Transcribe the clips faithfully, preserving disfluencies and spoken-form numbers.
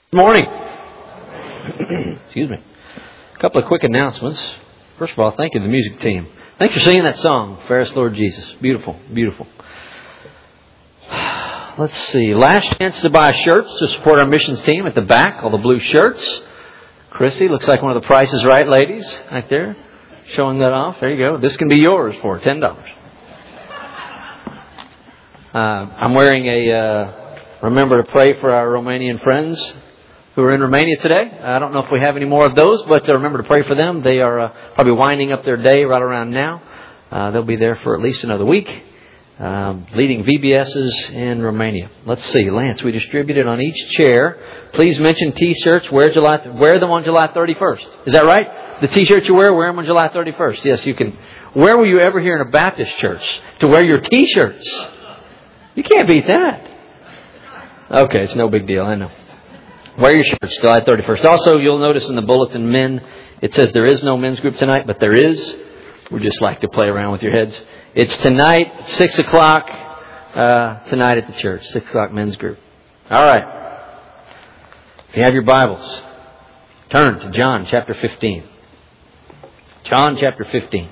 Good morning. Excuse me. A couple of quick announcements. First of all, thank you to the music team. Thanks for singing that song, Fairest Lord Jesus. Beautiful, beautiful. Let's see. Last chance to buy shirts to support our missions team at the back. All the blue shirts. Chrissy, looks like one of the Price is Right ladies right there. Showing that off. There you go. This can be yours for ten dollars. Uh, I'm wearing a uh, remember to pray for our Romanian friends who are in Romania today. I don't know if we have any more of those, but uh, remember to pray for them. They are uh, probably winding up their day right around now. Uh, they'll be there for at least another week, um, leading V B S's in Romania. Let's see, Lance, we distributed on each chair. Please mention T-shirts. Wear July, wear them on July thirty-first. Is that right? The T-shirts you wear, wear them on July thirty-first. Yes, you can. Where were you ever here in a Baptist church to wear your T-shirts? You can't beat that. Okay, it's no big deal. I know. Wear your shirts July thirty-first. Also, you'll notice in the bulletin, men, it says there is no men's group tonight, but there is. We just like to play around with your heads. It's tonight, six o'clock, uh, tonight at the church, six o'clock men's group. All right. If you have your Bibles, turn to John chapter fifteen. John chapter fifteen.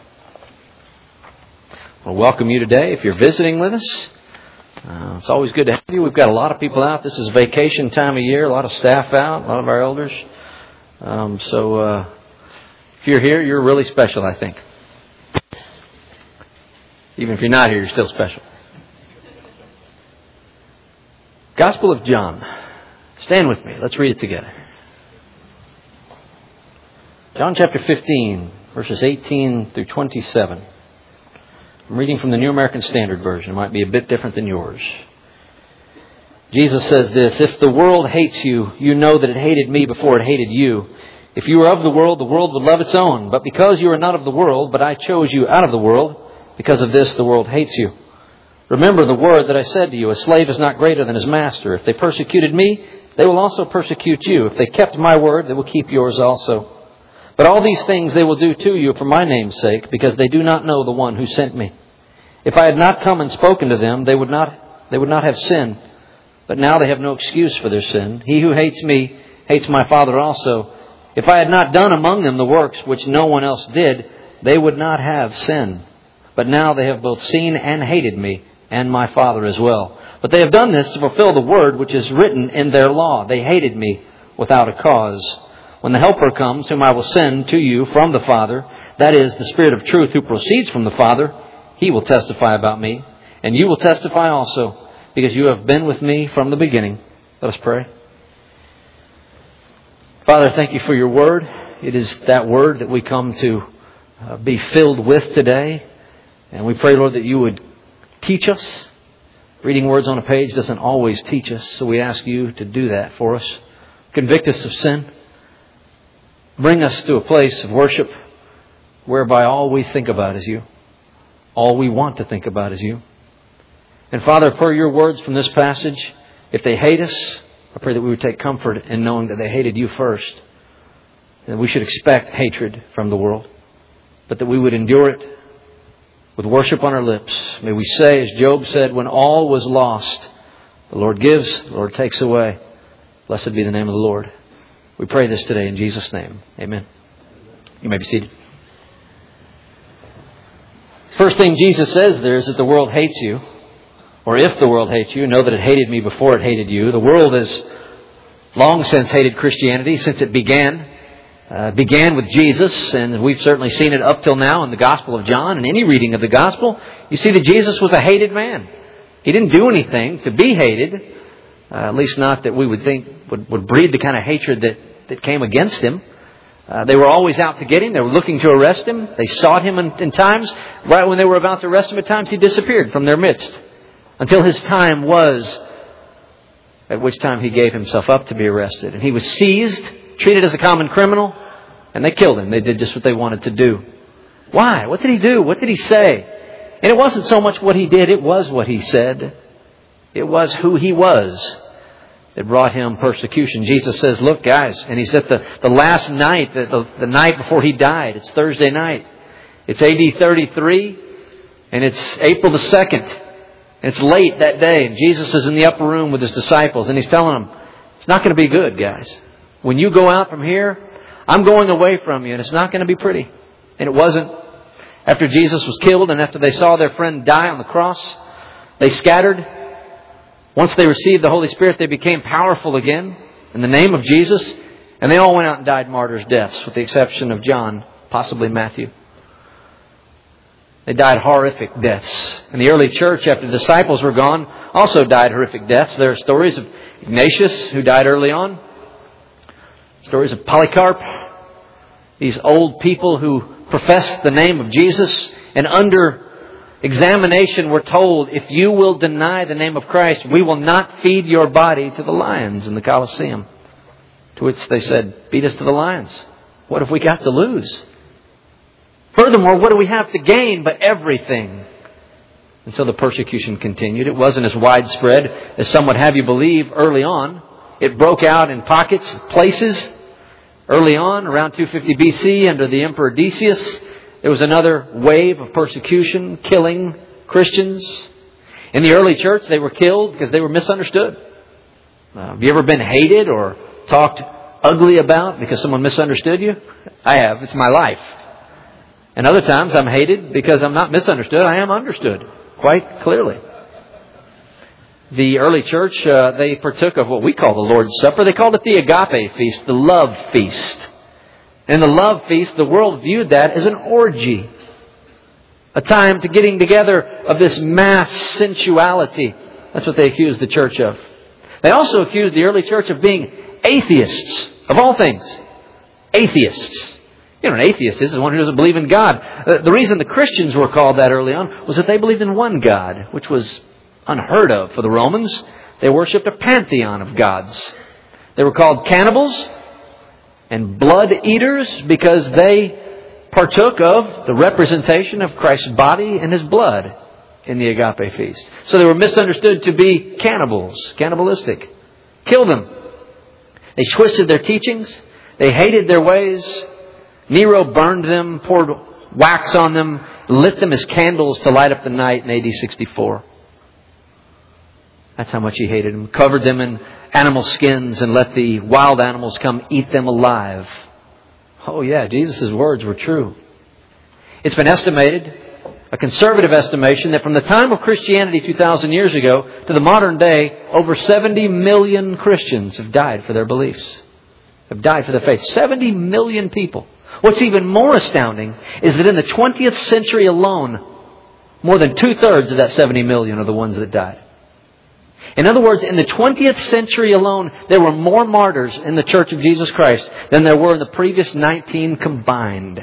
I want to welcome you today if you're visiting with us. Uh, it's always good to have you. We've got a lot of people out. This is vacation time of year. A lot of staff out. A lot of our elders. Um, so uh, if you're here, you're really special, I think. Even if you're not here, you're still special. Gospel of John. Stand with me. Let's read it together. John chapter fifteen, verses eighteen through twenty-seven. I'm reading from the New American Standard Version. It might be a bit different than yours. Jesus says this, "If the world hates you, you know that it hated me before it hated you. If you were of the world, the world would love its own. But because you are not of the world, but I chose you out of the world, because of this the world hates you. Remember the word that I said to you, a slave is not greater than his master. If they persecuted me, they will also persecute you. If they kept my word, they will keep yours also. But all these things they will do to you for my name's sake, because they do not know the one who sent me. If I had not come and spoken to them, they would not they would not have sinned. But now they have no excuse for their sin. He who hates me hates my Father also. If I had not done among them the works which no one else did, they would not have sin. But now they have both seen and hated me, and my Father as well. But they have done this to fulfill the word which is written in their law. They hated me without a cause. When the Helper comes, whom I will send to you from the Father, that is, the Spirit of truth who proceeds from the Father, He will testify about me. And you will testify also, because you have been with me from the beginning." Let us pray. Father, thank you for your word. It is that word that we come to uh, be filled with today. And we pray, Lord, that you would teach us. Reading words on a page doesn't always teach us, so we ask you to do that for us. Convict us of sin. Bring us to a place of worship whereby all we think about is you. All we want to think about is you. And Father, per your words from this passage, if they hate us, I pray that we would take comfort in knowing that they hated you first. And we should expect hatred from the world, but that we would endure it with worship on our lips. May we say, as Job said, when all was lost, the Lord gives, the Lord takes away. Blessed be the name of the Lord. We pray this today in Jesus' name. Amen. You may be seated. First thing Jesus says there is that the world hates you. Or if the world hates you, know that it hated me before it hated you. The world has long since hated Christianity since it began. Uh, began with Jesus, and we've certainly seen it up till now in the Gospel of John. In any reading of the Gospel, you see that Jesus was a hated man. He didn't do anything to be hated, uh, at least not that we would think would, would breed the kind of hatred that, that came against him. Uh, they were always out to get him. They were looking to arrest him. They sought him in, in times. Right when they were about to arrest him, at times he disappeared from their midst. Until his time was, at which time he gave himself up to be arrested. And he was seized, treated as a common criminal, and they killed him. They did just what they wanted to do. Why? What did he do? What did he say? And it wasn't so much what he did, it was what he said. It was who he was that brought him persecution. Jesus says, look, guys, and he's at the, the last night, the, the, the night before he died. It's Thursday night. It's A D thirty-three, and it's April the second. And it's late that day, and Jesus is in the upper room with his disciples, and he's telling them, It's not going to be good, guys. When you go out from here, I'm going away from you, and it's not going to be pretty. And it wasn't. After Jesus was killed and after they saw their friend die on the cross, they scattered. Once they received the Holy Spirit, they became powerful again in the name of Jesus. And they all went out and died martyrs' deaths, with the exception of John, possibly Matthew. They died horrific deaths. And the early church, after the disciples were gone, also died horrific deaths. There are stories of Ignatius, who died early on. Stories of Polycarp. These old people who professed the name of Jesus, and under examination were told, if you will deny the name of Christ, we will not feed your body to the lions in the Colosseum. To which they said, beat us to the lions. What have we got to lose? Furthermore, what do we have to gain but everything? And so the persecution continued. It wasn't as widespread as some would have you believe early on. It broke out in pockets, places. Early on, around two fifty B C, under the Emperor Decius, there was another wave of persecution, killing Christians. In the early church, they were killed because they were misunderstood. Uh, have you ever been hated or talked ugly about because someone misunderstood you? I have. It's my life. And other times I'm hated because I'm not misunderstood. I am understood quite clearly. The early church, uh, they partook of what we call the Lord's Supper. They called it the agape feast, the love feast. And the love feast, the world viewed that as an orgy. A time to getting together of this mass sensuality. That's what they accused the church of. They also accused the early church of being atheists, of all things. Atheists. You know, an atheist is one who doesn't believe in God. Uh, the reason the Christians were called that early on was that they believed in one God, which was unheard of for the Romans. They worshipped a pantheon of gods. They were called cannibals and blood eaters because they partook of the representation of Christ's body and His blood in the agape feast. So they were misunderstood to be cannibals, cannibalistic. Kill them. They twisted their teachings. They hated their ways. Nero burned them, poured wax on them, lit them as candles to light up the night in A D sixty-four. That's how much he hated them. Covered them in animal skins and let the wild animals come eat them alive. Oh yeah, Jesus' words were true. It's been estimated, a conservative estimation, that from the time of Christianity two thousand years ago to the modern day, over seventy million Christians have died for their beliefs. Have died for their faith. seventy million people. What's even more astounding is that in the twentieth century alone, more than two-thirds of that seventy million are the ones that died. In other words, in the twentieth century alone, there were more martyrs in the Church of Jesus Christ than there were in the previous nineteen combined.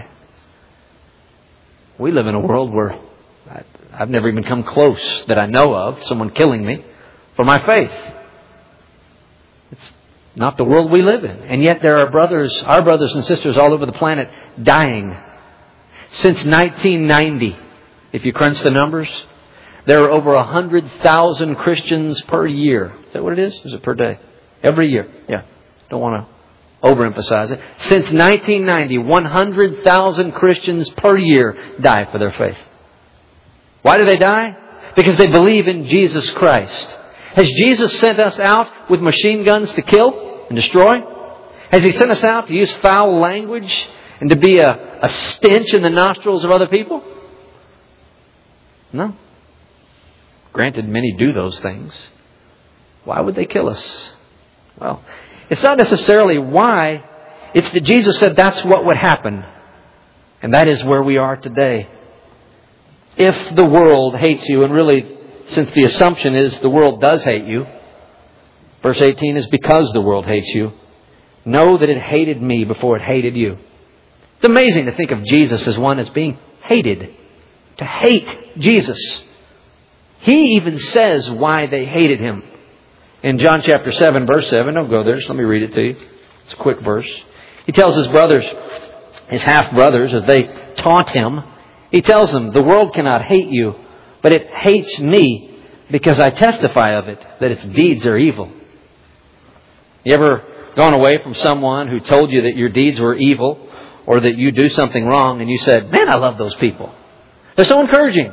We live in a world where I've never even come close that I know of, someone killing me for my faith. It's not the world we live in. And yet there are brothers, our brothers and sisters all over the planet dying. Since nineteen ninety, if you crunch the numbers, there are over one hundred thousand Christians per year. Is that what it is? Is it per day? Every year. Yeah. Don't want to overemphasize it. Since nineteen ninety, one hundred thousand Christians per year die for their faith. Why do they die? Because they believe in Jesus Christ. Has Jesus sent us out with machine guns to kill and destroy? Has He sent us out to use foul language and to be a, a stench in the nostrils of other people? No. Granted, many do those things. Why would they kill us? Well, it's not necessarily why. It's that Jesus said that's what would happen. And that is where we are today. If the world hates you, and really, since the assumption is the world does hate you, verse eighteen is because the world hates you, know that it hated me before it hated you. It's amazing to think of Jesus as one that's being hated. To hate Jesus. He even says why they hated Him. In John chapter seven, verse seven, don't go there, just let me read it to you. It's a quick verse. He tells His brothers, His half-brothers, as they taunt Him, He tells them, the world cannot hate you, but it hates me because I testify of it, that its deeds are evil. You ever gone away from someone who told you that your deeds were evil or that you do something wrong and you said, man, I love those people. They're so encouraging.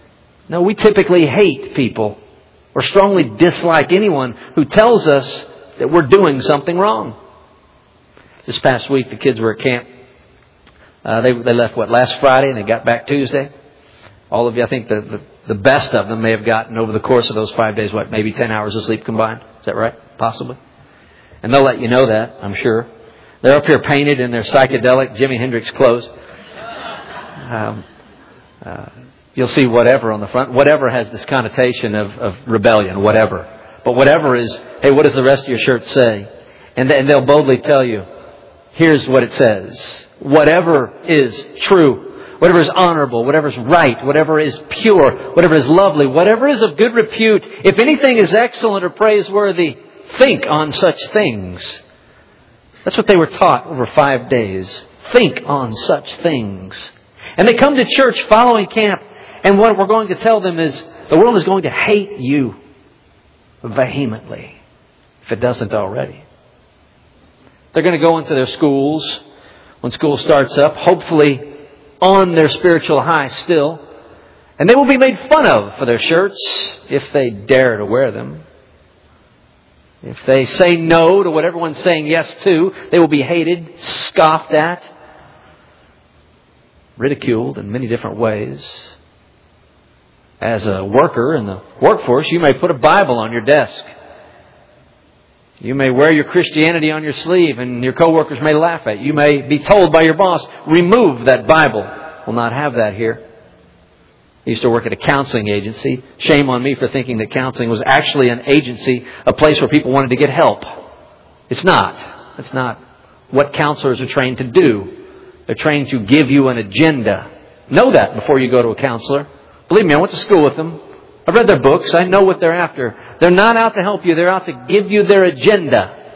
No, we typically hate people or strongly dislike anyone who tells us that we're doing something wrong. This past week, the kids were at camp. Uh, they, they left, what, last Friday, and they got back Tuesday. All of you, I think the, the, the best of them may have gotten over the course of those five days, what, maybe ten hours of sleep combined? Is that right? Possibly. And they'll let you know that, I'm sure. They're up here painted in their psychedelic Jimi Hendrix clothes. Um, uh, you'll see whatever on the front. Whatever has this connotation of, of rebellion, whatever. But whatever is, hey, what does the rest of your shirt say? And, th- and they'll boldly tell you, here's what it says. Whatever is true, whatever is honorable, whatever is right, whatever is pure, whatever is lovely, whatever is of good repute, if anything is excellent or praiseworthy, think on such things. That's what they were taught over five days. Think on such things. And they come to church following camp, and what we're going to tell them is the world is going to hate you vehemently, if it doesn't already. They're going to go into their schools when school starts up, hopefully on their spiritual high still. And they will be made fun of for their shirts if they dare to wear them. If they say no to what everyone's saying yes to, they will be hated, scoffed at, ridiculed in many different ways. As a worker in the workforce, you may put a Bible on your desk. You may wear your Christianity on your sleeve and your coworkers may laugh at you. You may be told by your boss, remove that Bible. We'll not have that here. I used to work at a counseling agency. Shame on me for thinking that counseling was actually an agency, a place where people wanted to get help. It's not. It's not what counselors are trained to do. They're trained to give you an agenda. Know that before you go to a counselor. Believe me, I went to school with them. I've read their books. I know what they're after. They're not out to help you. They're out to give you their agenda.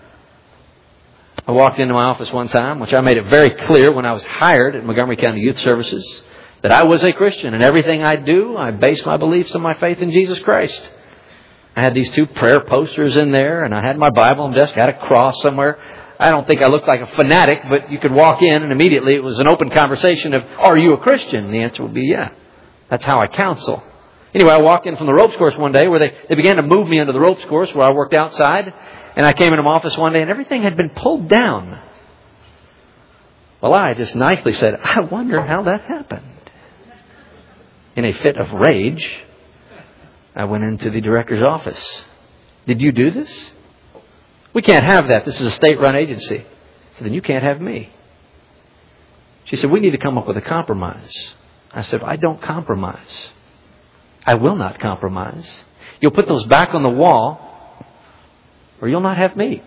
I walked into my office one time, which I made it very clear when I was hired at Montgomery County Youth Services, that I was a Christian. And everything I do, I base my beliefs on my faith in Jesus Christ. I had these two prayer posters in there, and I had my Bible on the desk. I had a cross somewhere. I don't think I looked like a fanatic, but you could walk in and immediately it was an open conversation of, are you a Christian? And the answer would be, yeah. That's how I counsel. Anyway, I walked in from the ropes course one day where they, they began to move me into the ropes course where I worked outside. And I came into my office one day and everything had been pulled down. Well, I just nicely said, I wonder how that happened. In a fit of rage, I went into the director's office. Did you do this? We can't have that. This is a state-run agency. So then you can't have me. She said, we need to come up with a compromise. I said, I don't compromise. I will not compromise. You'll put those back on the wall, or you'll not have me.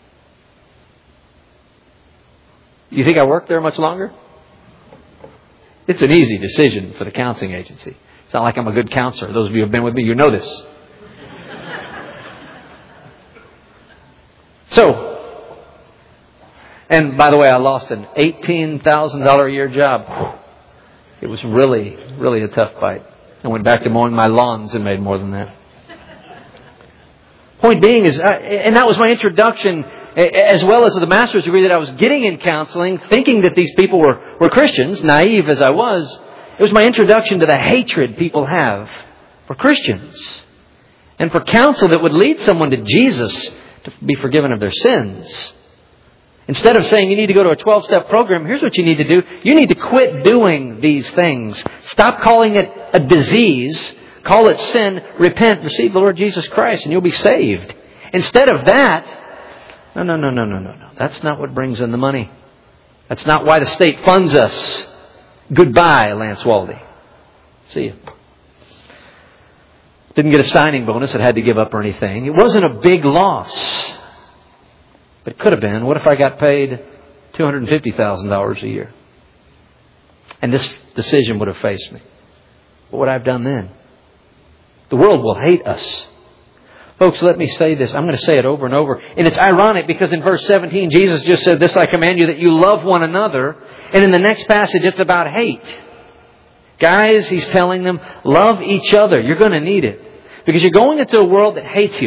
Do you think I work there much longer? It's an easy decision for the counseling agency. It's not like I'm a good counselor. Those of you who have been with me, you know this. So, and by the way, I lost an eighteen thousand dollars a year job. It was really, really a tough fight. I went back to mowing my lawns and made more than that. Point being is, I, and that was my introduction, as well as the master's degree that I was getting in counseling, thinking that these people were, were Christians, naive as I was. It was my introduction to the hatred people have for Christians. And for counsel that would lead someone to Jesus to be forgiven of their sins. Instead of saying you need to go to a twelve-step program, here's what you need to do. You need to quit doing these things. Stop calling it a disease. Call it sin. Repent. Receive the Lord Jesus Christ and you'll be saved. Instead of that, no, no, no, no, no, no, no. That's not what brings in the money. That's not why the state funds us. Goodbye, Lance Waldy. See you. Didn't get a signing bonus. It had to give up or anything. It wasn't a big loss. But it could have been. What if I got paid two hundred fifty thousand dollars a year? And this decision would have faced me. What would I have done then? The world will hate us. Folks, let me say this. I'm going to say it over and over. And it's ironic because in verse seventeen, Jesus just said, this I command you that you love one another. And in the next passage, it's about hate. Guys, he's telling them, love each other. You're going to need it. Because you're going into a world that hates you.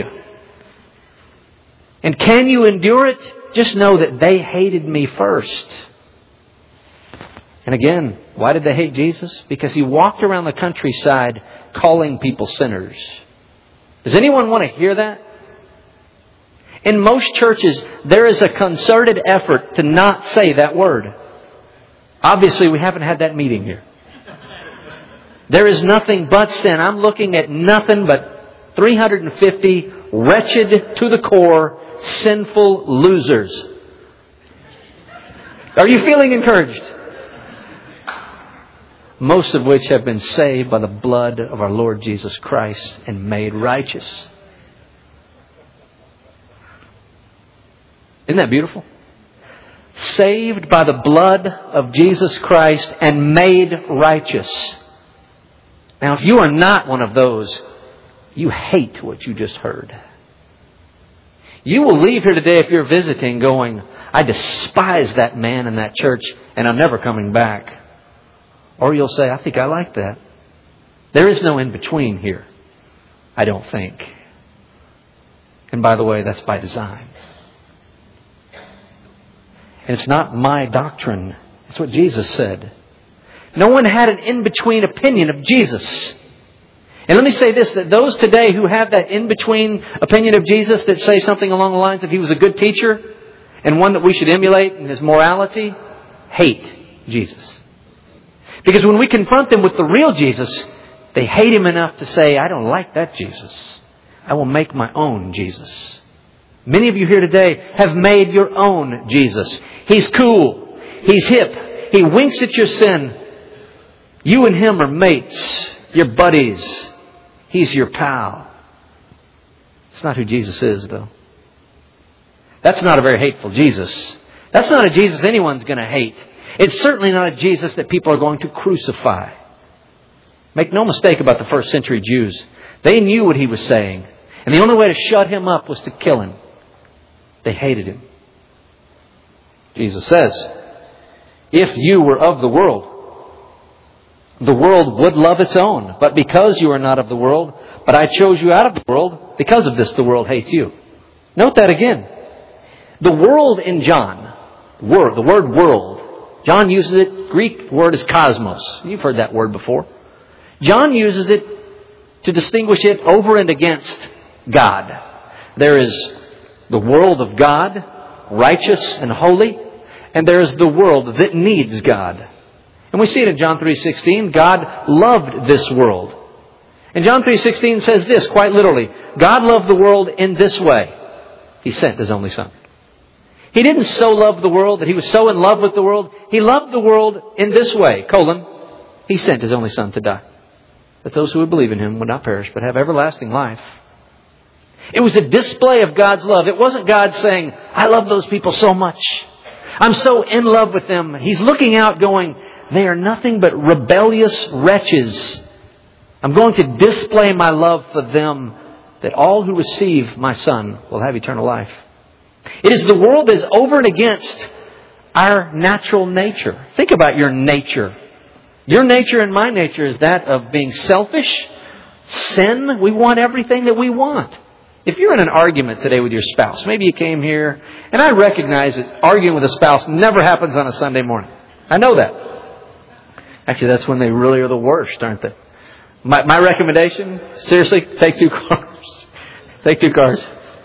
And can you endure it? Just know that they hated me first. And again, why did they hate Jesus? Because he walked around the countryside calling people sinners. Does anyone want to hear that? In most churches, there is a concerted effort to not say that word. Obviously, we haven't had that meeting here. There is nothing but sin. I'm looking at nothing but three hundred fifty wretched to the core, sinful losers. Are you feeling encouraged? Most of which have been saved by the blood of our Lord Jesus Christ and made righteous. Isn't that beautiful? Saved by the blood of Jesus Christ and made righteous. Now, if you are not one of those, you hate what you just heard. You will leave here today if you're visiting going, I despise that man in that church and I'm never coming back. Or you'll say, I think I like that. There is no in-between here, I don't think. And by the way, that's by design. And it's not my doctrine. It's what Jesus said. No one had an in-between opinion of Jesus. And let me say this, that those today who have that in-between opinion of Jesus that say something along the lines of He was a good teacher and one that we should emulate in His morality, hate Jesus. Because when we confront them with the real Jesus, they hate Him enough to say, I don't like that Jesus. I will make my own Jesus. Many of you here today have made your own Jesus. He's cool. He's hip. He winks at your sin. You and Him are mates. You're buddies. He's your pal. It's not who Jesus is, though. That's not a very hateful Jesus. That's not a Jesus anyone's going to hate. It's certainly not a Jesus that people are going to crucify. Make no mistake about the first century Jews. They knew what He was saying. And the only way to shut Him up was to kill Him. They hated Him. Jesus says, if you were of the world, the world would love its own. But because you are not of the world, but I chose you out of the world, because of this the world hates you. Note that again. The world in John, word, the word world, John uses it, Greek word is cosmos. You've heard that word before. John uses it to distinguish it over and against God. There is the world of God, righteous and holy, and there is the world that needs God. And we see it in John three sixteen. God loved this world. And John three sixteen says this, quite literally. God loved the world in this way. He sent His only Son. He didn't so love the world that He was so in love with the world. He loved the world in this way, colon. He sent His only Son to die, that those who would believe in Him would not perish, but have everlasting life. It was a display of God's love. It wasn't God saying, I love those people so much. I'm so in love with them. He's looking out going, they are nothing but rebellious wretches. I'm going to display my love for them, that all who receive my Son will have eternal life. It is the world that is over and against our natural nature. Think about your nature. Your nature and my nature is that of being selfish, sin. We want everything that we want. If you're in an argument today with your spouse, maybe you came here, and I recognize that arguing with a spouse never happens on a Sunday morning. I know that. Actually, that's when they really are the worst, aren't they? My, my recommendation, seriously, take two cars. Take two cars.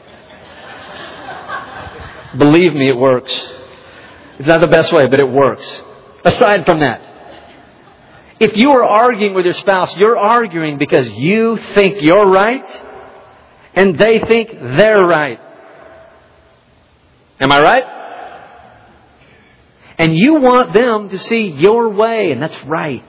Believe me, it works. It's not the best way, but it works. Aside from that, if you are arguing with your spouse, you're arguing because you think you're right and they think they're right. Am I right? And you want them to see your way, and that's right.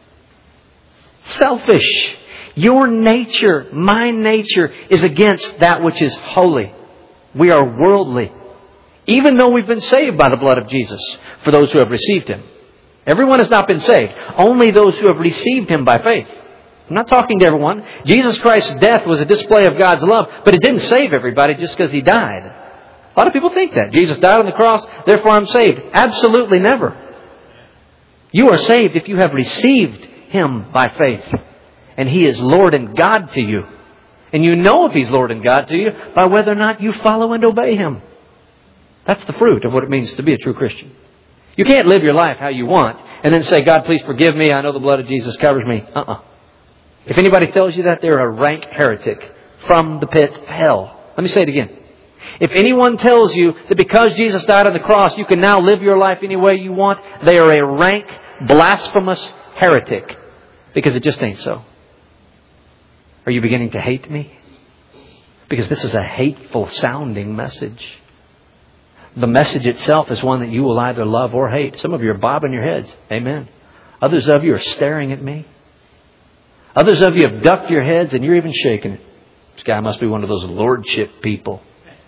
Selfish. Your nature, my nature, is against that which is holy. We are worldly. Even though we've been saved by the blood of Jesus, for those who have received Him. Everyone has not been saved. Only those who have received Him by faith. I'm not talking to everyone. Jesus Christ's death was a display of God's love, but it didn't save everybody just because He died. A lot of people think that. Jesus died on the cross, therefore I'm saved. Absolutely never. You are saved if you have received Him by faith. And He is Lord and God to you. And you know if He's Lord and God to you by whether or not you follow and obey Him. That's the fruit of what it means to be a true Christian. You can't live your life how you want and then say, God, please forgive me. I know the blood of Jesus covers me. Uh-uh. If anybody tells you that, they're a rank heretic from the pit of hell. Let me say it again. If anyone tells you that because Jesus died on the cross, you can now live your life any way you want, they are a rank, blasphemous heretic. Because it just ain't so. Are you beginning to hate me? Because this is a hateful sounding message. The message itself is one that you will either love or hate. Some of you are bobbing your heads. Amen. Others of you are staring at me. Others of you have ducked your heads and you're even shaking it. This guy must be one of those lordship people.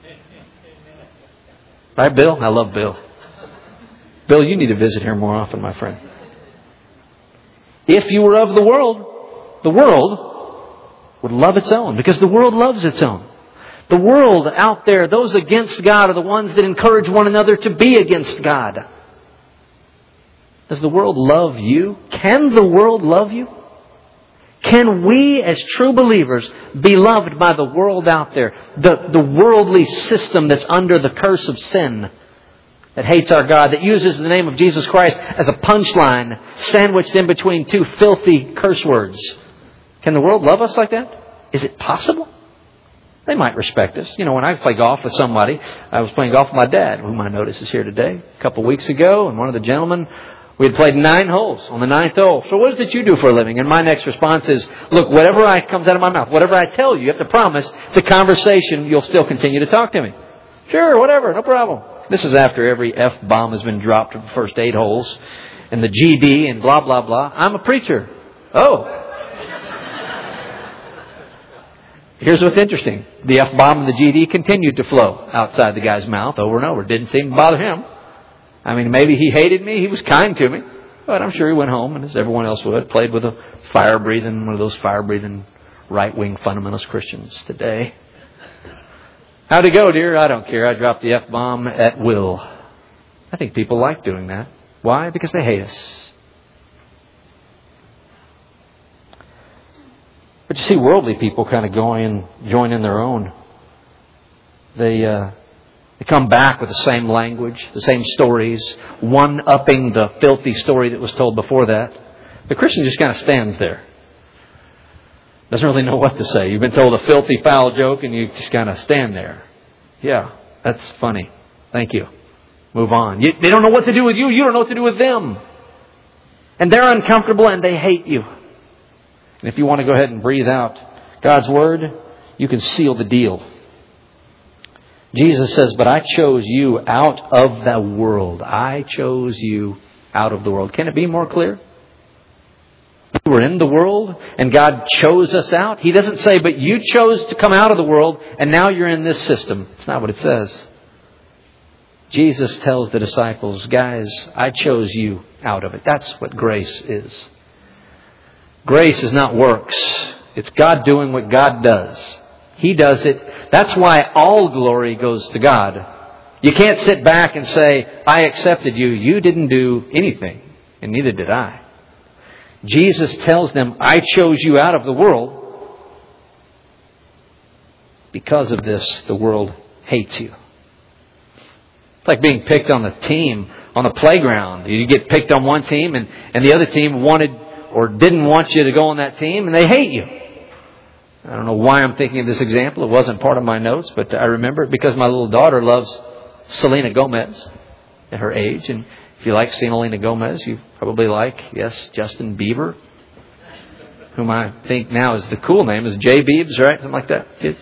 Right, Bill? I love Bill. Bill, you need to visit here more often, my friend. If you were of the world, the world would love its own, because the world loves its own. The world out there, those against God, are the ones that encourage one another to be against God. Does the world love you? Can the world love you? Can we as true believers be loved by the world out there? The, the worldly system that's under the curse of sin, that hates our God, that uses the name of Jesus Christ as a punchline sandwiched in between two filthy curse words. Can the world love us like that? Is it possible? They might respect us. You know, when I play golf with somebody, I was playing golf with my dad, whom I notice is here today, a couple of weeks ago, and one of the gentlemen, we had played nine holes on the ninth hole. So what is it you do for a living? And my next response is, look, whatever I comes out of my mouth, whatever I tell you, you have to promise the conversation, you'll still continue to talk to me. Sure, whatever, no problem. This is after every F-bomb has been dropped in the first eight holes, and the G D and blah, blah, blah. I'm a preacher. Oh. Here's what's interesting. The F-bomb and the G D continued to flow outside the guy's mouth over and over. It didn't seem to bother him. I mean, maybe he hated me. He was kind to me. But I'm sure he went home, and as everyone else would, played with a fire-breathing, one of those fire-breathing right-wing fundamentalist Christians today. How'd it go, dear? I don't care. I dropped the F-bomb at will. I think people like doing that. Why? Because they hate us. But you see, worldly people kind of go in, join in their own. They... Uh, They come back with the same language, the same stories, one-upping the filthy story that was told before that. The Christian just kind of stands there. Doesn't really know what to say. You've been told a filthy, foul joke and you just kind of stand there. Yeah, that's funny. Thank you. Move on. You, they don't know what to do with you. You don't know what to do with them. And they're uncomfortable and they hate you. And if you want to go ahead and breathe out God's Word, you can seal the deal. Jesus says, but I chose you out of the world. I chose you out of the world. Can it be more clear? We were in the world and God chose us out. He doesn't say, but you chose to come out of the world and now you're in this system. It's not what it says. Jesus tells the disciples, guys, I chose you out of it. That's what grace is. Grace is not works. It's God doing what God does. He does it. That's why all glory goes to God. You can't sit back and say, I accepted you. You didn't do anything, and neither did I. Jesus tells them, I chose you out of the world. Because of this, the world hates you. It's like being picked on the team, on the playground. You get picked on one team, and, and the other team wanted or didn't want you to go on that team, and they hate you. I don't know why I'm thinking of this example. It wasn't part of my notes, but I remember it because my little daughter loves Selena Gomez at her age. And if you like Selena Gomez, you probably like, yes, Justin Bieber, whom I think now is the cool name is J Biebs, right? Something like that. Kids.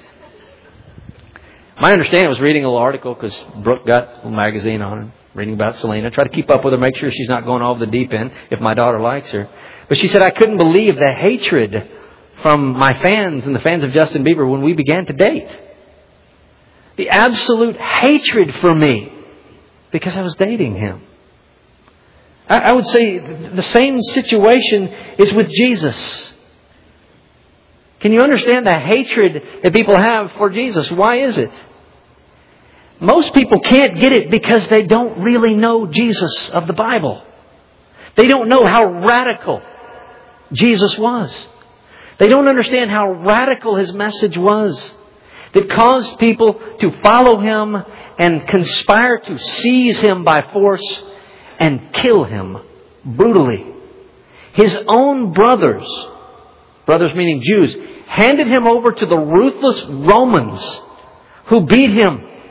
My understanding, I was reading a little article because Brooke got a little magazine on it, reading about Selena. Try to keep up with her, make sure she's not going over the deep end if my daughter likes her. But she said, I couldn't believe the hatred from my fans and the fans of Justin Bieber when we began to date. The absolute hatred for me because I was dating him. I, I would say the same situation is with Jesus. Can you understand the hatred that people have for Jesus? Why is it? Most people can't get it because they don't really know Jesus of the Bible. They don't know how radical Jesus was. They don't understand how radical His message was that caused people to follow Him and conspire to seize Him by force and kill Him brutally. His own brothers, brothers meaning Jews, handed Him over to the ruthless Romans who beat Him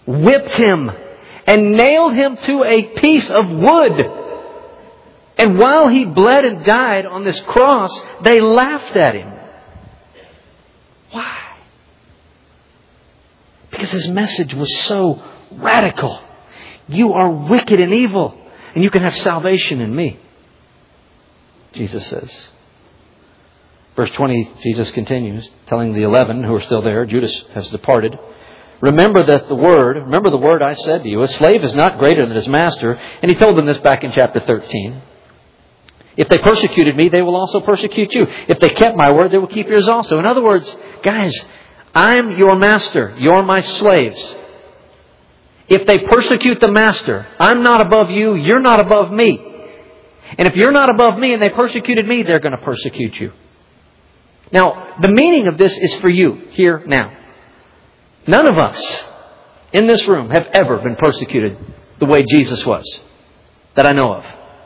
whipped Him, and nailed Him to a piece of wood. And while He bled and died on this cross, they laughed at Him. Why? Because His message was so radical. You are wicked and evil, and you can have salvation in me, Jesus says. Verse twenty, Jesus continues, telling the eleven who are still there, Judas has departed, remember that the word, remember the word I said to you, a slave is not greater than his master. And He told them this back in chapter thirteen. If they persecuted me, they will also persecute you. If they kept my word, they will keep yours also. In other words, guys, I'm your master. You're my slaves. If they persecute the master, I'm not above you. You're not above me. And if you're not above me and they persecuted me, they're going to persecute you. Now, the meaning of this is for you here now. None of us in this room have ever been persecuted the way Jesus was, that I know of.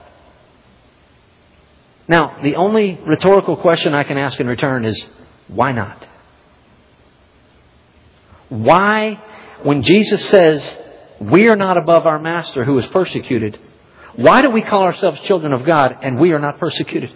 Now, the only rhetorical question I can ask in return is, why not? Why, when Jesus says we are not above our master who is persecuted, why do we call ourselves children of God and we are not persecuted?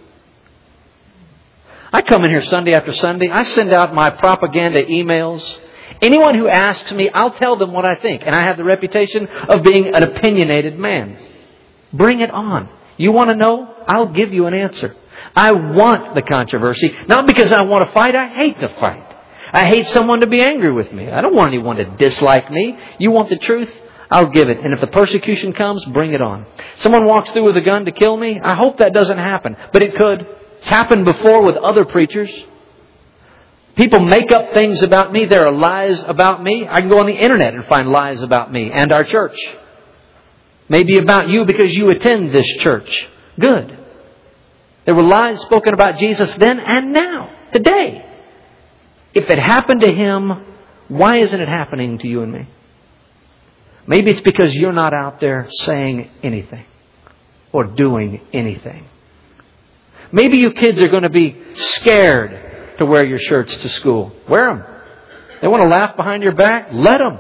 I come in here Sunday after Sunday. I send out my propaganda emails. Anyone who asks me, I'll tell them what I think. And I have the reputation of being an opinionated man. Bring it on. You want to know? I'll give you an answer. I want the controversy. Not because I want to fight. I hate to fight. I hate someone to be angry with me. I don't want anyone to dislike me. You want the truth? I'll give it. And if the persecution comes, bring it on. Someone walks through with a gun to kill me. I hope that doesn't happen. But it could. It's happened before with other preachers. People make up things about me. There are lies about me. I can go on the internet and find lies about me and our church. Maybe about you because you attend this church. Good. There were lies spoken about Jesus then and now, today. If it happened to Him, why isn't it happening to you and me? Maybe it's because you're not out there saying anything or doing anything. Maybe you kids are going to be scared to wear your shirts to school. Wear them. They want to laugh behind your back? Let them.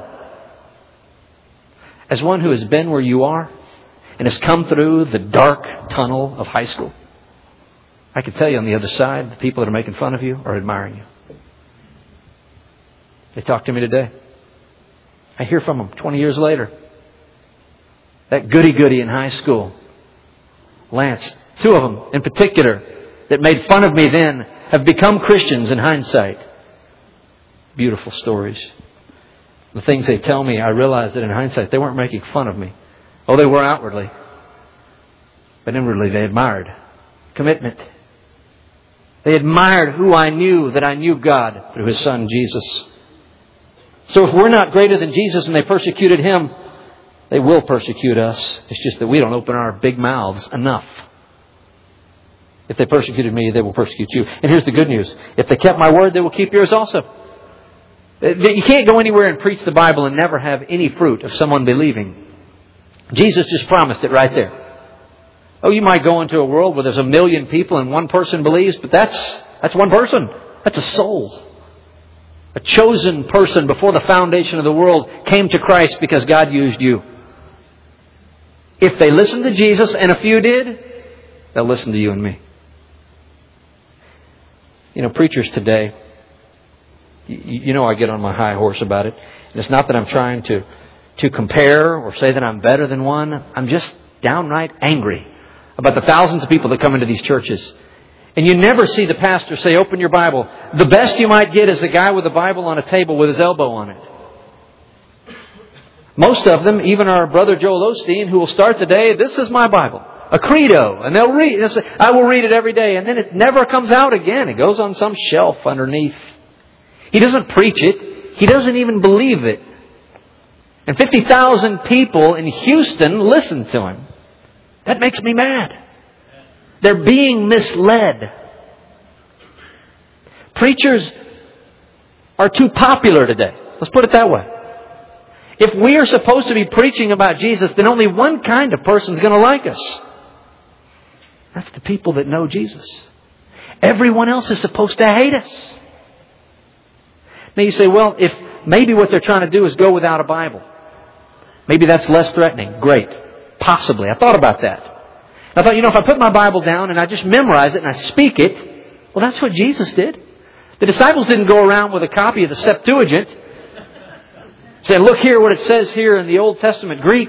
As one who has been where you are and has come through the dark tunnel of high school, I can tell you on the other side, the people that are making fun of you are admiring you. They talked to me today. I hear from them twenty years later. That goody-goody in high school, Lance, two of them in particular that made fun of me then have become Christians in hindsight. Beautiful stories. The things they tell me, I realize that in hindsight they weren't making fun of me. Oh, they were outwardly. But inwardly they admired commitment. They admired who I knew, that I knew God through His Son, Jesus. So if we're not greater than Jesus and they persecuted Him, they will persecute us. It's just that we don't open our big mouths enough. If they persecuted me, they will persecute you. And here's the good news. If they kept my word, they will keep yours also. You can't go anywhere and preach the Bible and never have any fruit of someone believing. Jesus just promised it right there. Oh, you might go into a world where there's a million people and one person believes, but that's that's one person. That's a soul. A chosen person before the foundation of the world came to Christ because God used you. If they listened to Jesus, and a few did, they'll listen to you and me. You know, preachers today, you know I get on my high horse about it. And it's not that I'm trying to, to compare or say that I'm better than one. I'm just downright angry about the thousands of people that come into these churches. And you never see the pastor say, open your Bible. The best you might get is a guy with a Bible on a table with his elbow on it. Most of them, even our brother Joel Osteen, who will start the day, this is my Bible. A credo. And they'll read. They'll say, I will read it every day. And then it never comes out again. It goes on some shelf underneath. He doesn't preach it. He doesn't even believe it. And fifty thousand people in Houston listen to him. That makes me mad. They're being misled. Preachers are too popular today. Let's put it that way. If we are supposed to be preaching about Jesus, then only one kind of person is going to like us. That's the people that know Jesus. Everyone else is supposed to hate us. Now you say, well, if maybe what they're trying to do is go without a Bible. Maybe that's less threatening. Great. Possibly. I thought about that. I thought, you know, if I put my Bible down and I just memorize it and I speak it, well, that's what Jesus did. The disciples didn't go around with a copy of the Septuagint saying, look here what it says here in the Old Testament Greek.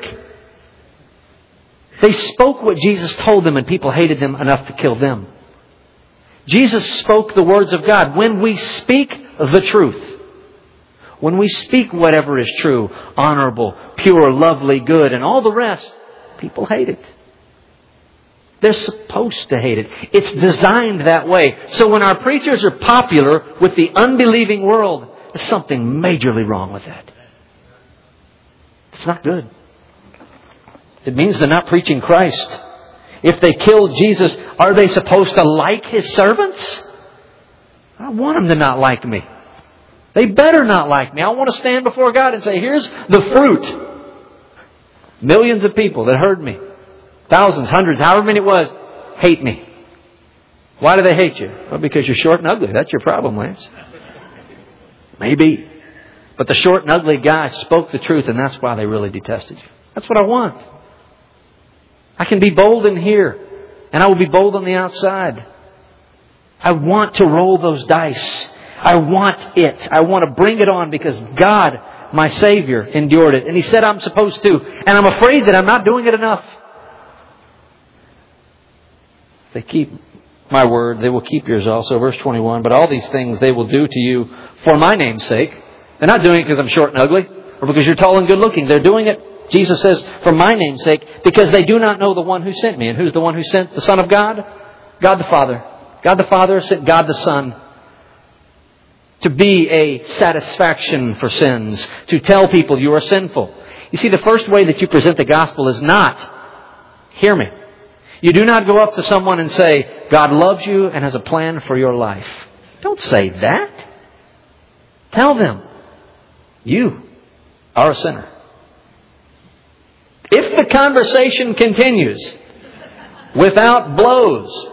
They spoke what Jesus told them and people hated them enough to kill them. Jesus spoke the words of God. When we speak the truth, when we speak whatever is true, honorable, pure, lovely, good, and all the rest, people hate it. They're supposed to hate it. It's designed that way. So when our preachers are popular with the unbelieving world, there's something majorly wrong with that. It's not good. It means they're not preaching Christ. If they killed Jesus, are they supposed to like His servants? I want them to not like me. They better not like me. I want to stand before God and say, here's the fruit. Millions of people that heard me. Thousands, hundreds, however many it was, hate me. Why do they hate you? Well, because you're short and ugly. That's your problem, Lance. Maybe. But the short and ugly guy spoke the truth, and that's why they really detested you. That's what I want. I can be bold in here, and I will be bold on the outside. I want to roll those dice. I want it. I want to bring it on because God, my Savior, endured it. And He said I'm supposed to. And I'm afraid that I'm not doing it enough. If they keep my word, they will keep yours also. Verse twenty-one, but all these things they will do to you for my name's sake. They're not doing it because I'm short and ugly or because you're tall and good looking. They're doing it, Jesus says, for my name's sake, because they do not know the one who sent me. And who's the one who sent the Son of God? God the Father. God the Father sent God the Son to be a satisfaction for sins, to tell people you are sinful. You see, the first way that you present the gospel is not, hear me. You do not go up to someone and say, God loves you and has a plan for your life. Don't say that. Tell them, you are a sinner. If the conversation continues without blows,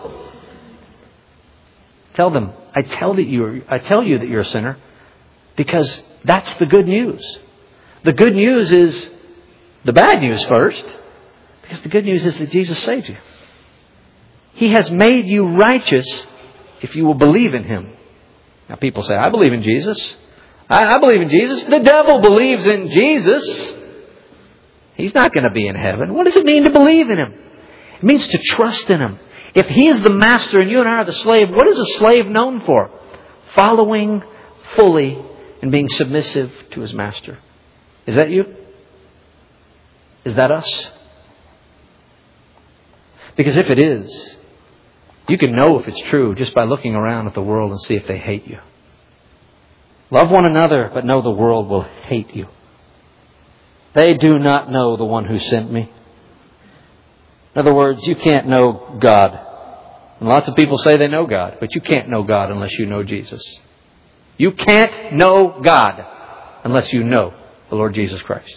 tell them, I tell that you are, I tell you that you're a sinner because that's the good news. The good news is the bad news first, because the good news is that Jesus saved you. He has made you righteous if you will believe in Him. Now people say, I believe in Jesus. I, I believe in Jesus. The devil believes in Jesus. He's not going to be in heaven. What does it mean to believe in Him? It means to trust in Him. If He is the master and you and I are the slave, what is a slave known for? Following fully and being submissive to his master. Is that you? Is that us? Because if it is, you can know if it's true just by looking around at the world and see if they hate you. Love one another, but know the world will hate you. They do not know the one who sent me. In other words, you can't know God. And lots of people say they know God, but you can't know God unless you know Jesus. You can't know God unless you know the Lord Jesus Christ.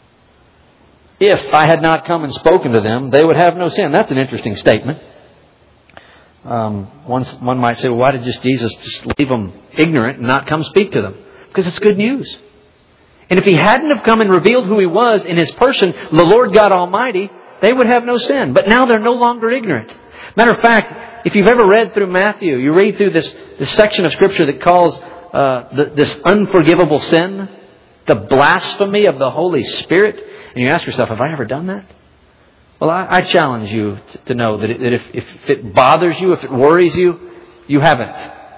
If I had not come and spoken to them, they would have no sin. That's an interesting statement. Um, one, one might say, well, why did just Jesus just leave them ignorant and not come speak to them? Because it's good news. And if He hadn't have come and revealed who He was in His person, the Lord God Almighty, they would have no sin. But now they're no longer ignorant. Matter of fact, if you've ever read through Matthew, you read through this, this section of Scripture that calls uh, the, this unforgivable sin, the blasphemy of the Holy Spirit, and you ask yourself, have I ever done that? Well, I, I challenge you to, to know that, it, that if, if it bothers you, if it worries you, you haven't.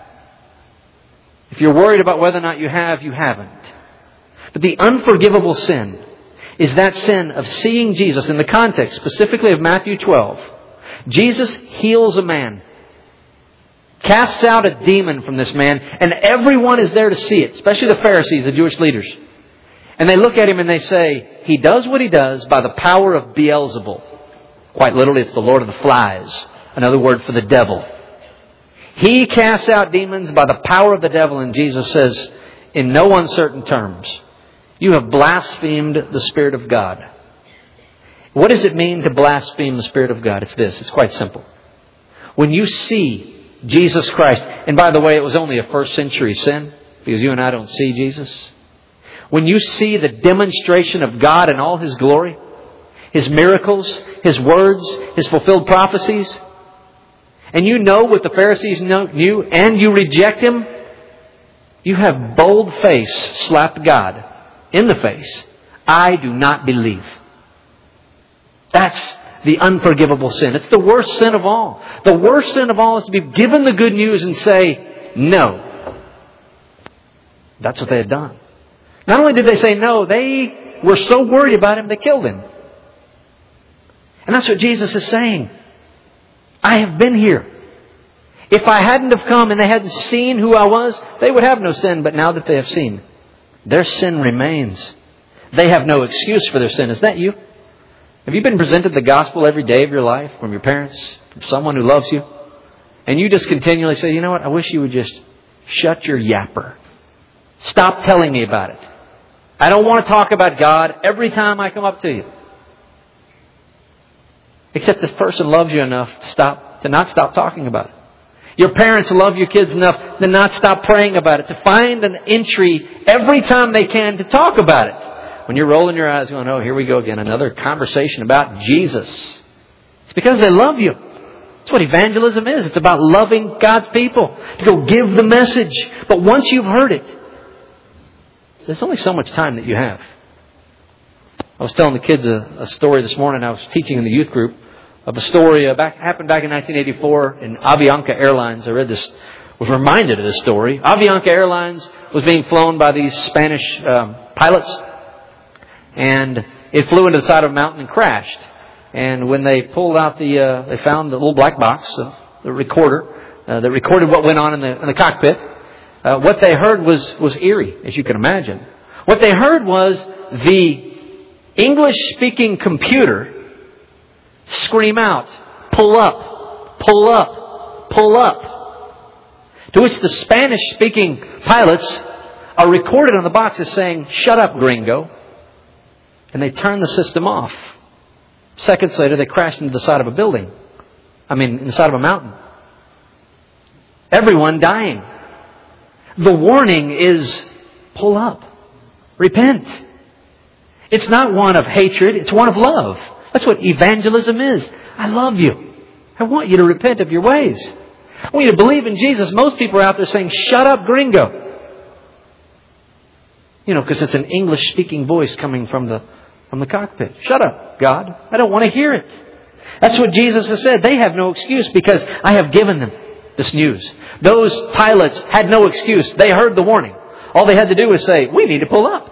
If you're worried about whether or not you have, you haven't. But the unforgivable sin is that sin of seeing Jesus in the context specifically of Matthew twelve. Jesus heals a man, casts out a demon from this man, and everyone is there to see it, especially the Pharisees, the Jewish leaders. And they look at Him and they say, He does what He does by the power of Beelzebul. Quite literally, it's the Lord of the Flies, another word for the devil. He casts out demons by the power of the devil, and Jesus says, in no uncertain terms, you have blasphemed the Spirit of God. What does it mean to blaspheme the Spirit of God? It's this. It's quite simple. When you see Jesus Christ, and by the way, it was only a first century sin, because you and I don't see Jesus. when you see the demonstration of God in all His glory, His miracles, His words, His fulfilled prophecies, and you know what the Pharisees knew, and you reject Him, you have bold face slapped God in the face. I do not believe. That's the unforgivable sin. It's the worst sin of all. The worst sin of all is to be given the good news and say, no. That's what they had done. Not only did they say no, they were so worried about Him, they killed Him. And that's what Jesus is saying. I have been here. If I hadn't have come and they hadn't seen who I was, they would have no sin. But now that they have seen, their sin remains. They have no excuse for their sin. Is that you? Have you been presented the gospel every day of your life from your parents, from someone who loves you? And you just continually say, you know what, I wish you would just shut your yapper. Stop telling me about it. I don't want to talk about God every time I come up to you. Except this person loves you enough to stop, to not stop talking about it. Your parents love your kids enough to not stop praying about it, to find an entry every time they can to talk about it. When you're rolling your eyes going, oh, here we go again, another conversation about Jesus. It's because they love you. That's what evangelism is. It's about loving God's people, to go give the message. But once you've heard it, there's only so much time that you have. I was telling the kids a, a story this morning. I was teaching in the youth group of a story uh, back happened back in nineteen eighty-four in Avianca Airlines. I read this, was reminded of this story. Avianca Airlines was being flown by these Spanish um, pilots, and it flew into the side of a mountain and crashed. And when they pulled out the, uh, they found the little black box, uh, the recorder uh, that recorded what went on in the in the cockpit. Uh, what they heard was was eerie, as you can imagine. What they heard was the English-speaking computer scream out, pull up, pull up, pull up. To which the Spanish-speaking pilots are recorded on the box as saying, shut up, gringo. And they turned the system off. Seconds later, they crashed into the side of a building. I mean, in the side of a mountain. Everyone dying. The warning is, pull up, repent. It's not one of hatred, it's one of love. That's what evangelism is. I love you. I want you to repent of your ways. I want you to believe in Jesus. Most people are out there saying, shut up, gringo. You know, because it's an English-speaking voice coming from the from the cockpit. Shut up, God. I don't want to hear it. That's what Jesus has said. They have no excuse because I have given them this news. Those pilots had no excuse. They heard the warning. All they had to do was say, we need to pull up.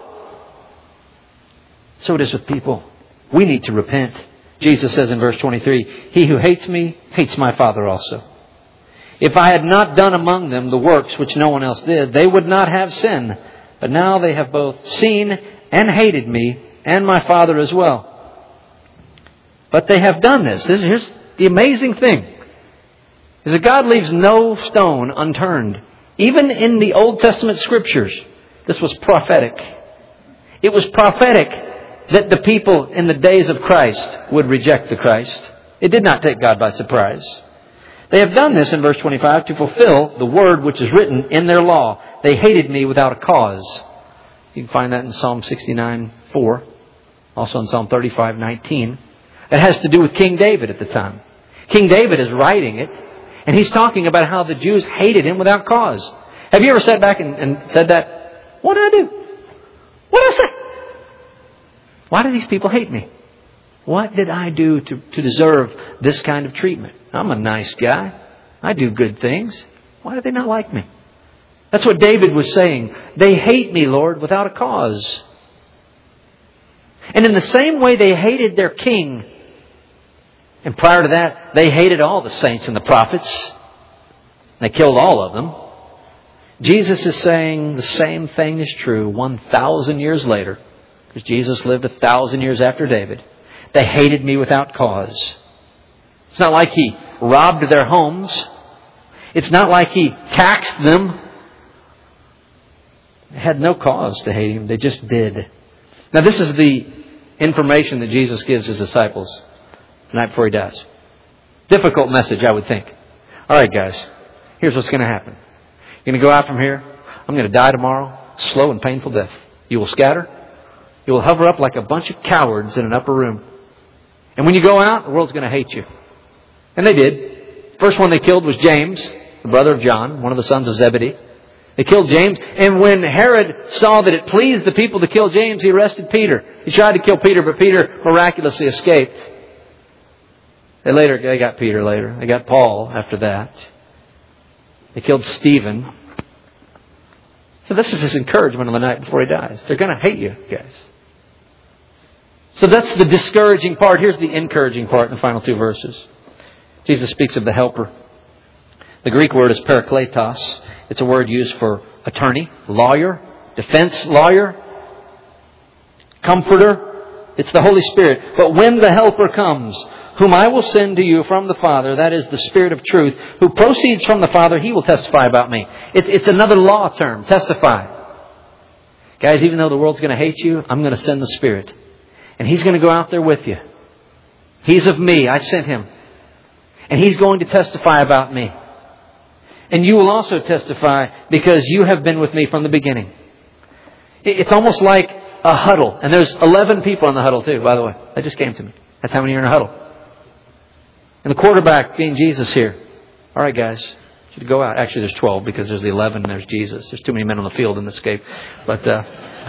So it is with people. We need to repent. Jesus says in verse twenty-three, he who hates me hates my Father also. If I had not done among them the works which no one else did, they would not have sin. But now they have both seen and hated me and my Father as well. But they have done this. this here's the amazing thing. Is that God leaves no stone unturned. Even in the Old Testament Scriptures, this was prophetic. It was prophetic that the people in the days of Christ would reject the Christ. It did not take God by surprise. They have done this in verse twenty-five to fulfill the word which is written in their law. They hated me without a cause. You can find that in Psalm sixty-nine four. Also in Psalm thirty-five nineteen. It has to do with King David at the time. King David is writing it, and he's talking about how the Jews hated him without cause. Have you ever sat back and, and said that? What did I do? What did I say? Why do these people hate me? What did I do to, to deserve this kind of treatment? I'm a nice guy. I do good things. Why do they not like me? That's what David was saying. They hate me, Lord, without a cause. And in the same way they hated their king, and prior to that, they hated all the saints and the prophets. They killed all of them. Jesus is saying the same thing is true one thousand years later. Because Jesus lived a thousand years after David. They hated me without cause. It's not like He robbed their homes. It's not like He taxed them. They had no cause to hate Him. They just did. Now this is the information that Jesus gives His disciples the night before He dies. Difficult message, I would think. All right, guys. Here's what's going to happen. You're going to go out from here. I'm going to die tomorrow. Slow and painful death. You will scatter. You will hover up like a bunch of cowards in an upper room. And when you go out, the world's going to hate you. And they did. The first one they killed was James, the brother of John, one of the sons of Zebedee. They killed James. And when Herod saw that it pleased the people to kill James, he arrested Peter. He tried to kill Peter, but Peter miraculously escaped. They later, they got Peter later. They got Paul after that. They killed Stephen. So this is his encouragement on the night before he dies. They're going to hate you, guys. So that's the discouraging part. Here's the encouraging part in the final two verses. Jesus speaks of the helper. The Greek word is parakletos. It's a word used for attorney, lawyer, defense lawyer, comforter. It's the Holy Spirit. But when the helper comes, whom I will send to you from the Father, that is the Spirit of truth, who proceeds from the Father, He will testify about me. It's, it's another law term, testify. Guys, even though the world's going to hate you, I'm going to send the Spirit. And He's going to go out there with you. He's of me. I sent Him. And He's going to testify about me. And you will also testify because you have been with me from the beginning. It's almost like a huddle. And there's eleven people in the huddle too, by the way. That just came to me. That's how many are in a huddle. And the quarterback being Jesus here. All right, guys. You should go out. Actually, there's twelve because there's the eleven and there's Jesus. There's too many men on the field in this game. But uh,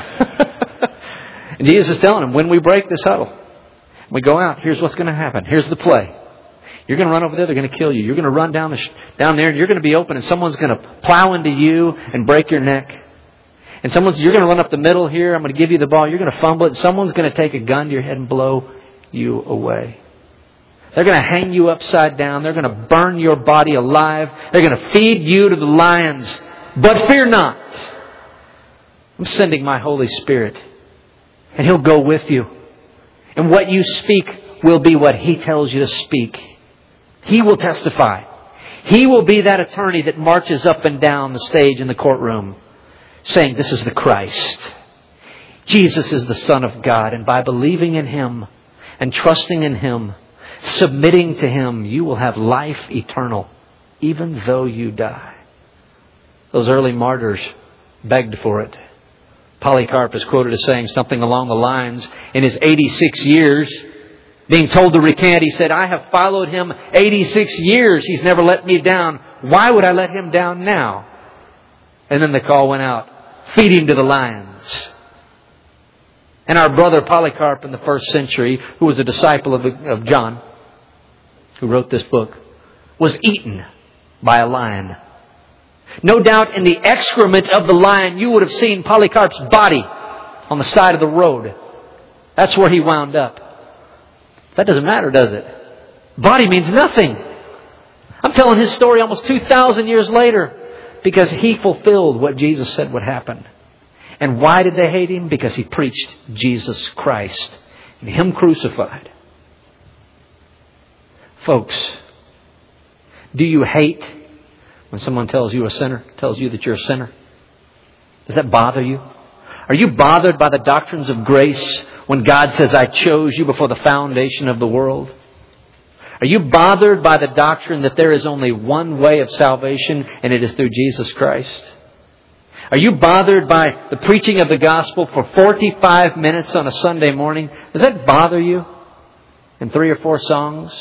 and Jesus is telling them, when we break this huddle, we go out, here's what's going to happen. Here's the play. You're going to run over there. They're going to kill you. You're going to run down the sh- down there, and you're going to be open, and someone's going to plow into you and break your neck. And someone's you're going to run up the middle here. I'm going to give you the ball. You're going to fumble it. And someone's going to take a gun to your head and blow you away. They're going to hang you upside down. They're going to burn your body alive. They're going to feed you to the lions. But fear not. I'm sending my Holy Spirit, and He'll go with you. And what you speak will be what He tells you to speak. He will testify. He will be that attorney that marches up and down the stage in the courtroom saying, this is the Christ. Jesus is the Son of God. And by believing in Him and trusting in Him, submitting to Him, you will have life eternal, even though you die. Those early martyrs begged for it. Polycarp is quoted as saying something along the lines, in his eighty-six years, being told to recant, he said, I have followed Him eighty-six years. He's never let me down. Why would I let Him down now? And then the call went out, feed Him to the lions. And our brother Polycarp in the first century, who was a disciple of, of John, who wrote this book, was eaten by a lion. No doubt in the excrement of the lion, you would have seen Polycarp's body on the side of the road. That's where he wound up. That doesn't matter, does it? Body means nothing. I'm telling his story almost two thousand years later because he fulfilled what Jesus said would happen. And why did they hate Him? Because He preached Jesus Christ and Him crucified. Folks, do you hate when someone tells you a sinner, tells you that you're a sinner? Does that bother you? Are you bothered by the doctrines of grace when God says, I chose you before the foundation of the world? Are you bothered by the doctrine that there is only one way of salvation and it is through Jesus Christ? Are you bothered by the preaching of the gospel for forty-five minutes on a Sunday morning? Does that bother you? In three or four songs?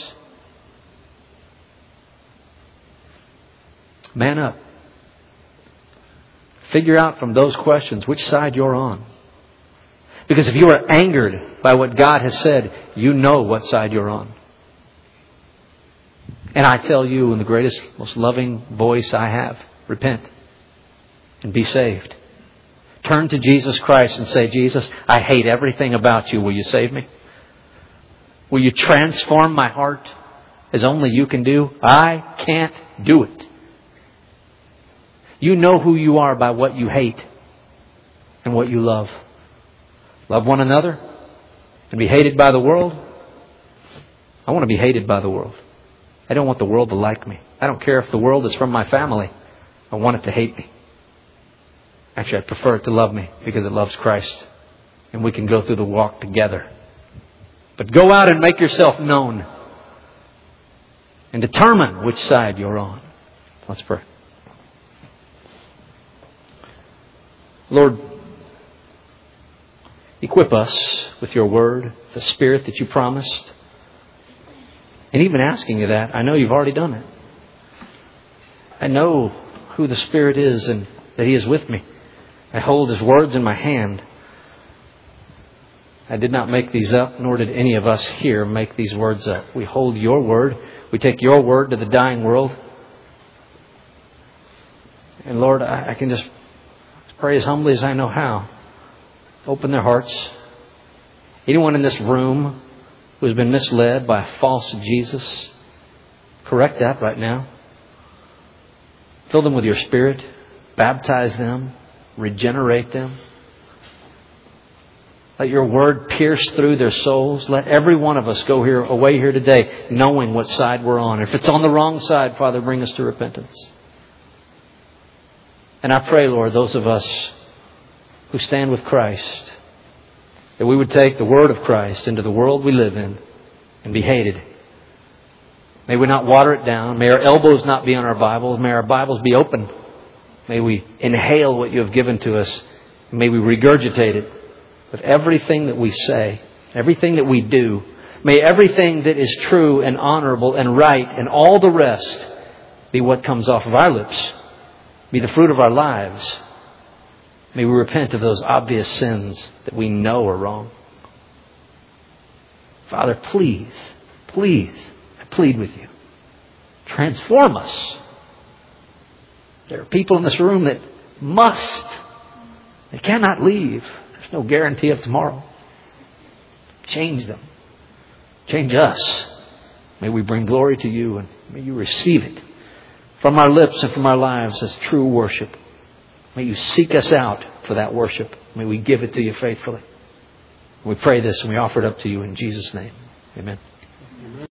Man up. Figure out from those questions which side you're on. Because if you are angered by what God has said, you know what side you're on. And I tell you in the greatest, most loving voice I have, repent and be saved. Turn to Jesus Christ and say, Jesus, I hate everything about you. Will you save me? Will you transform my heart as only you can do? I can't do it. You know who you are by what you hate and what you love. Love one another and be hated by the world. I want to be hated by the world. I don't want the world to like me. I don't care if the world is from my family. I want it to hate me. Actually, I prefer it to love me because it loves Christ. And we can go through the walk together. But go out and make yourself known. And determine which side you're on. Let's pray. Lord, Equip us with your word, the Spirit that you promised. And even asking you that, I know you've already done it. I know who the Spirit is and that He is with me. I hold His words in my hand. I did not make these up, nor did any of us here make these words up. We hold your word. We take your word to the dying world. And Lord, I, I can just pray as humbly as I know how. Open their hearts. Anyone in this room who has been misled by a false Jesus, correct that right now. Fill them with your Spirit. Baptize them. Regenerate them. Let your word pierce through their souls. Let every one of us go here away here today knowing what side we're on. If it's on the wrong side, Father, bring us to repentance. And I pray, Lord, those of us who stand with Christ, that we would take the word of Christ into the world we live in and be hated. May we not water it down. May our elbows not be on our Bibles. May our Bibles be open. May we inhale what you have given to us. May we regurgitate it with everything that we say, everything that we do. May everything that is true and honorable and right and all the rest be what comes off of our lips, be the fruit of our lives. May we repent of those obvious sins that we know are wrong. Father, please, please, I plead with you. Transform us. There are people in this room that must, they cannot leave. There's no guarantee of tomorrow. Change them. Change us. May we bring glory to you and may you receive it from our lips and from our lives as true worship. May you seek us out for that worship. May we give it to you faithfully. We pray this and we offer it up to you in Jesus' name. Amen.